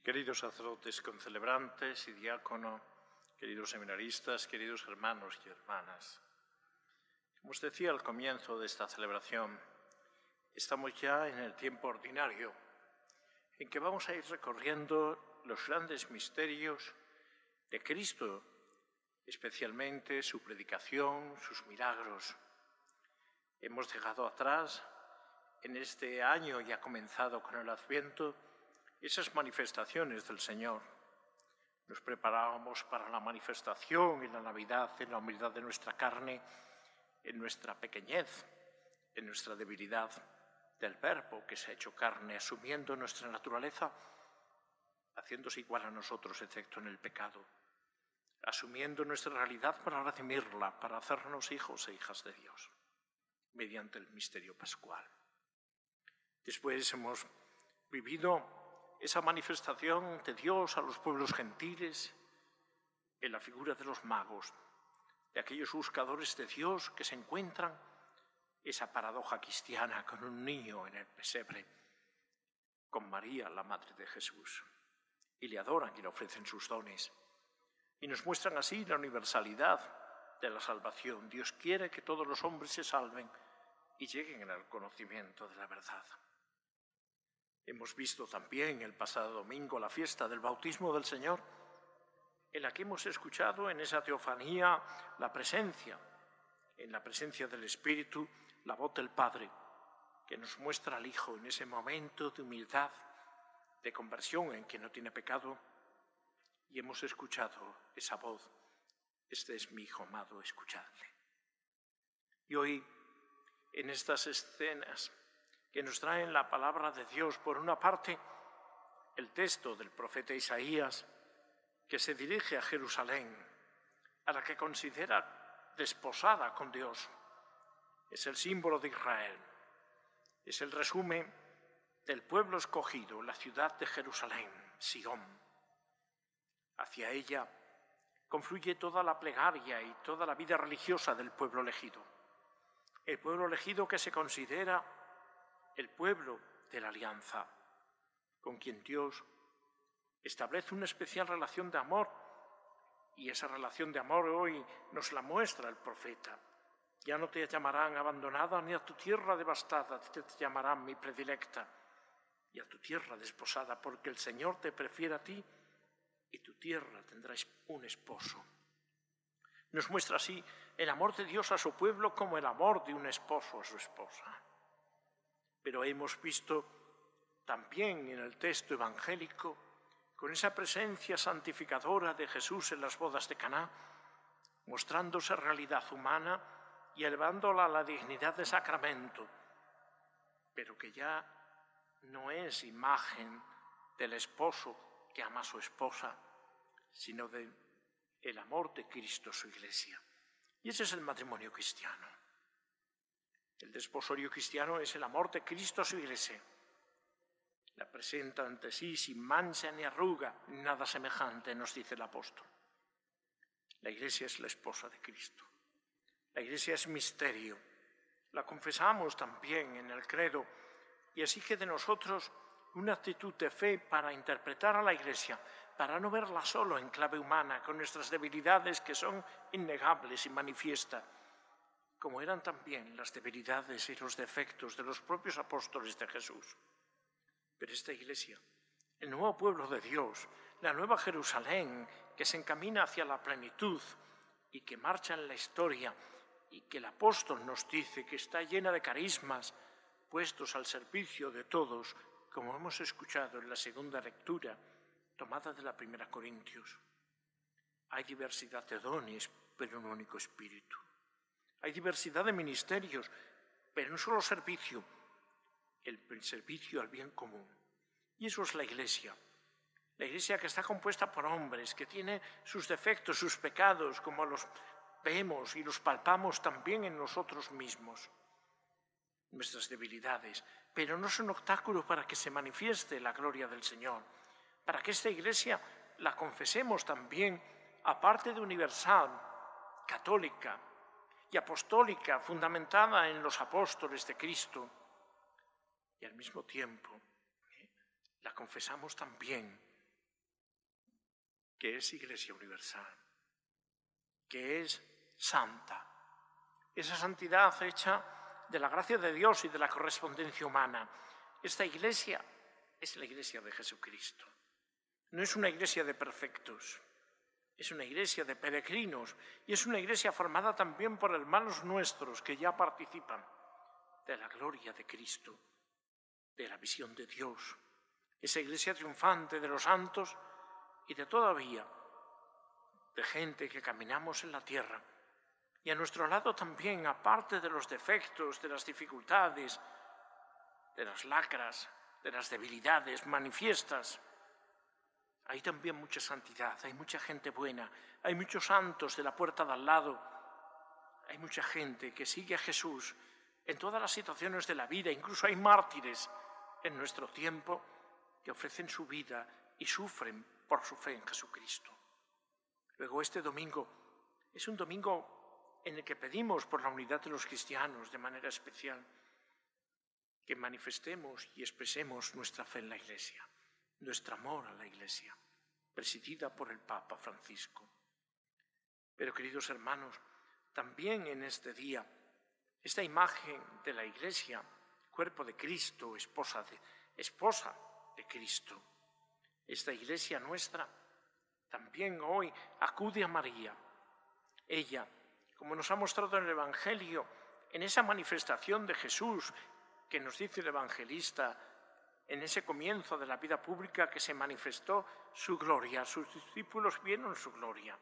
Queridos sacerdotes concelebrantes y diácono, queridos seminaristas, queridos hermanos y hermanas, como os decía al comienzo de esta celebración, estamos ya en el tiempo ordinario, en que vamos a ir recorriendo los grandes misterios de Cristo, especialmente su predicación, sus milagros. Hemos dejado atrás, en este año ya comenzado con el Adviento, esas manifestaciones del Señor. Nos preparábamos para la manifestación en la Navidad, en la humildad de nuestra carne, en nuestra pequeñez, en nuestra debilidad del Verbo que se ha hecho carne, asumiendo nuestra naturaleza, haciéndose igual a nosotros, excepto en el pecado, asumiendo nuestra realidad para redimirla, para hacernos hijos e hijas de Dios, mediante el misterio pascual. Después hemos vivido esa manifestación de Dios a los pueblos gentiles en la figura de los magos, de aquellos buscadores de Dios que se encuentran esa paradoja cristiana con un niño en el pesebre, con María, la madre de Jesús, y le adoran y le ofrecen sus dones. Y nos muestran así la universalidad de la salvación. Dios quiere que todos los hombres se salven y lleguen al conocimiento de la verdad. Hemos visto también el pasado domingo la fiesta del bautismo del Señor, en la que hemos escuchado en esa teofanía la presencia, en la presencia del Espíritu, la voz del Padre, que nos muestra al Hijo en ese momento de humildad, de conversión en quien no tiene pecado, y hemos escuchado esa voz: este es mi Hijo amado, escuchadle. Y hoy, en estas escenas que nos traen la palabra de Dios, por una parte, el texto del profeta Isaías, que se dirige a Jerusalén, a la que considera desposada con Dios. Es el símbolo de Israel, es el resumen del pueblo escogido, la ciudad de Jerusalén, Sion. Hacia ella confluye toda la plegaria y toda la vida religiosa del pueblo elegido. El pueblo elegido que se considera el pueblo de la alianza, con quien Dios establece una especial relación de amor, y esa relación de amor hoy nos la muestra el profeta. Ya no te llamarán abandonada ni a tu tierra devastada, te llamarán mi predilecta, y a tu tierra desposada, porque el Señor te prefiere a ti y tu tierra tendrá un esposo. Nos muestra así el amor de Dios a su pueblo como el amor de un esposo a su esposa. Pero hemos visto también en el texto evangélico, con esa presencia santificadora de Jesús en las bodas de Caná, mostrándose realidad humana y elevándola a la dignidad de sacramento, pero que ya no es imagen del esposo que ama a su esposa, sino del amor de Cristo a su Iglesia. Y ese es el matrimonio cristiano. El desposorio cristiano es el amor de Cristo a su Iglesia. La presenta ante sí sin mancha ni arruga, nada semejante, nos dice el apóstol. La Iglesia es la esposa de Cristo. La Iglesia es misterio. La confesamos también en el credo y exige de nosotros una actitud de fe para interpretar a la Iglesia, para no verla solo en clave humana, con nuestras debilidades que son innegables y manifiestas, como eran también las debilidades y los defectos de los propios apóstoles de Jesús. Pero esta Iglesia, el nuevo pueblo de Dios, la nueva Jerusalén, que se encamina hacia la plenitud y que marcha en la historia, y que el apóstol nos dice que está llena de carismas puestos al servicio de todos, como hemos escuchado en la segunda lectura, tomada de la primera Corintios. Hay diversidad de dones, pero un único espíritu. Hay diversidad de ministerios, pero un solo servicio, el servicio al bien común. Y eso es la Iglesia que está compuesta por hombres, que tiene sus defectos, sus pecados, como los vemos y los palpamos también en nosotros mismos, nuestras debilidades, pero no son obstáculo para que se manifieste la gloria del Señor, para que esta Iglesia la confesemos también, aparte de universal, católica y apostólica, fundamentada en los apóstoles de Cristo, y al mismo tiempo la confesamos también que es Iglesia universal, que es santa. Esa santidad hecha de la gracia de Dios y de la correspondencia humana. Esta Iglesia es la Iglesia de Jesucristo. No es una Iglesia de perfectos, es una Iglesia de peregrinos y es una Iglesia formada también por hermanos nuestros que ya participan de la gloria de Cristo, de la visión de Dios. Esa Iglesia triunfante de los santos y de todavía de gente que caminamos en la tierra. Y a nuestro lado también, aparte de los defectos, de las dificultades, de las lacras, de las debilidades manifiestas, hay también mucha santidad, hay mucha gente buena, hay muchos santos de la puerta de al lado, hay mucha gente que sigue a Jesús en todas las situaciones de la vida, incluso hay mártires en nuestro tiempo que ofrecen su vida y sufren por su fe en Jesucristo. Luego este domingo es un domingo en el que pedimos por la unidad de los cristianos de manera especial, que manifestemos y expresemos nuestra fe en la Iglesia, nuestro amor a la Iglesia, presidida por el Papa Francisco. Pero, queridos hermanos, también en este día, esta imagen de la Iglesia, cuerpo de Cristo, esposa de Cristo, esta Iglesia nuestra, también hoy acude a María. Ella, como nos ha mostrado en el Evangelio, en esa manifestación de Jesús que nos dice el evangelista, en ese comienzo de la vida pública que se manifestó su gloria, sus discípulos vieron su gloria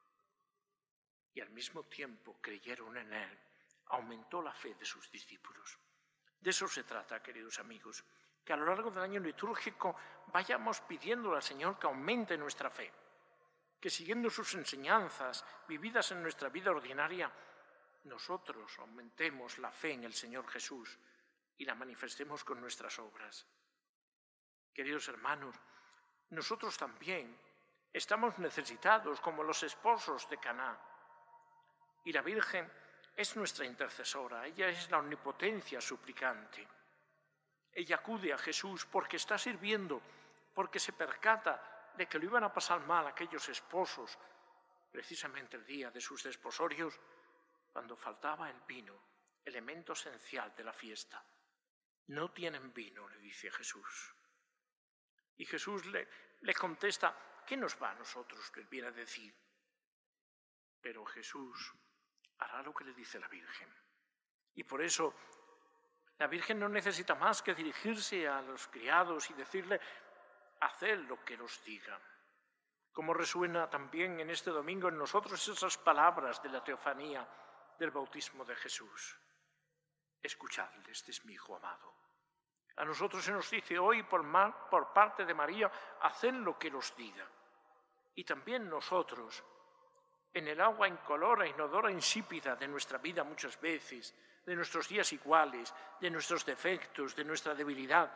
y al mismo tiempo creyeron en él, aumentó la fe de sus discípulos. De eso se trata, queridos amigos, que a lo largo del año litúrgico vayamos pidiendo al Señor que aumente nuestra fe, que siguiendo sus enseñanzas vividas en nuestra vida ordinaria, nosotros aumentemos la fe en el Señor Jesús y la manifestemos con nuestras obras. Queridos hermanos, nosotros también estamos necesitados como los esposos de Caná. Y la Virgen es nuestra intercesora, ella es la omnipotencia suplicante. Ella acude a Jesús porque está sirviendo, porque se percata de que lo iban a pasar mal aquellos esposos, precisamente el día de sus desposorios, cuando faltaba el vino, elemento esencial de la fiesta. No tienen vino, le dice Jesús. Y Jesús le contesta, ¿qué nos va a nosotros? Le viene a decir. Pero Jesús hará lo que le dice la Virgen. Y por eso la Virgen no necesita más que dirigirse a los criados y decirle, haced lo que os diga. Como resuena también en este domingo en nosotros esas palabras de la teofanía del bautismo de Jesús. Escuchadle, este es mi Hijo amado. A nosotros se nos dice hoy por parte de María, haced lo que os diga. Y también nosotros, en el agua incolora, inodora, insípida de nuestra vida muchas veces, de nuestros días iguales, de nuestros defectos, de nuestra debilidad,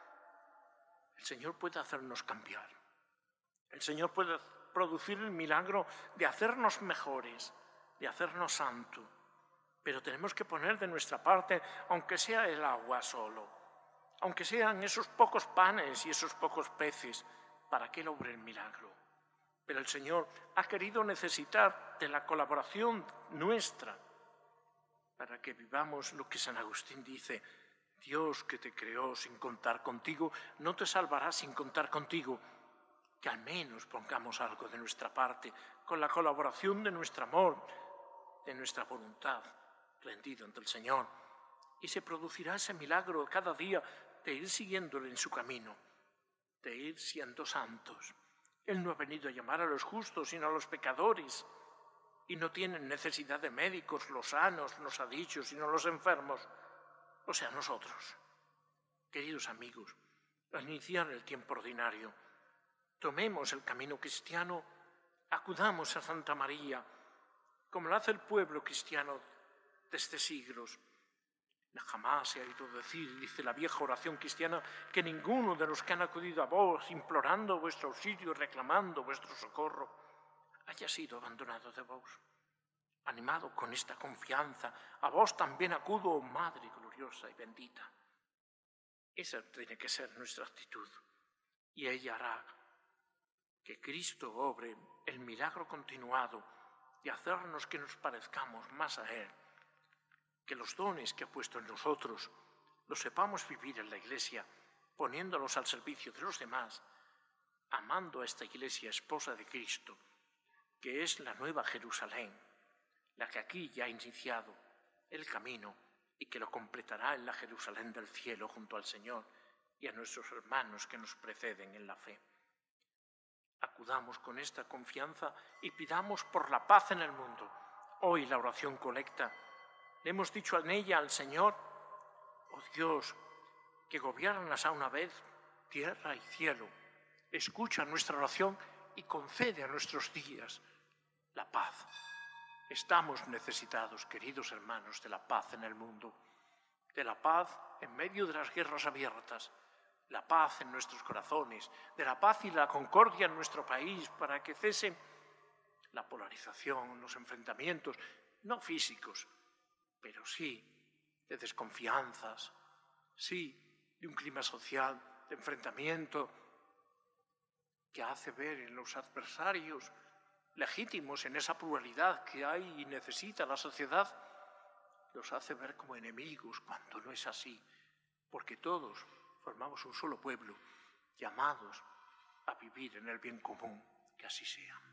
el Señor puede hacernos cambiar. El Señor puede producir el milagro de hacernos mejores, de hacernos santos. Pero tenemos que poner de nuestra parte, aunque sea el agua solo, aunque sean esos pocos panes y esos pocos peces, para que Él obre el milagro. Pero el Señor ha querido necesitar de la colaboración nuestra para que vivamos lo que San Agustín dice, Dios que te creó sin contar contigo, no te salvará sin contar contigo. Que al menos pongamos algo de nuestra parte, con la colaboración de nuestro amor, de nuestra voluntad, rendido ante el Señor, y se producirá ese milagro cada día de ir siguiéndole en su camino, de ir siendo santos. Él no ha venido a llamar a los justos, sino a los pecadores, y no tienen necesidad de médicos, los sanos, nos ha dicho, sino los enfermos, o sea, nosotros. Queridos amigos, al iniciar el tiempo ordinario, tomemos el camino cristiano, acudamos a Santa María, como lo hace el pueblo cristiano desde siglos. Jamás se ha oído decir, dice la vieja oración cristiana, que ninguno de los que han acudido a vos, implorando vuestro auxilio y reclamando vuestro socorro, haya sido abandonado de vos. Animado con esta confianza, a vos también acudo, oh Madre gloriosa y bendita. Esa tiene que ser nuestra actitud, y ella hará Que Cristo obre el milagro continuado de hacernos que nos parezcamos más a Él. Que los dones que ha puesto en nosotros los sepamos vivir en la Iglesia, poniéndolos al servicio de los demás, amando a esta Iglesia esposa de Cristo, que es la nueva Jerusalén, la que aquí ya ha iniciado el camino y que lo completará en la Jerusalén del cielo junto al Señor y a nuestros hermanos que nos preceden en la fe. Acudamos con esta confianza y pidamos por la paz en el mundo. Hoy la oración colecta. Le hemos dicho en ella al Señor: oh Dios, que gobiernas a una vez tierra y cielo, escucha nuestra oración y concede a nuestros días la paz. Estamos necesitados, queridos hermanos, de la paz en el mundo, de la paz en medio de las guerras abiertas, la paz en nuestros corazones, de la paz y la concordia en nuestro país para que cese la polarización, los enfrentamientos, no físicos, pero sí de desconfianzas, sí de un clima social de enfrentamiento que hace ver en los adversarios legítimos en esa pluralidad que hay y necesita la sociedad, los hace ver como enemigos cuando no es así, porque todos formamos un solo pueblo, llamados a vivir en el bien común, que así sea.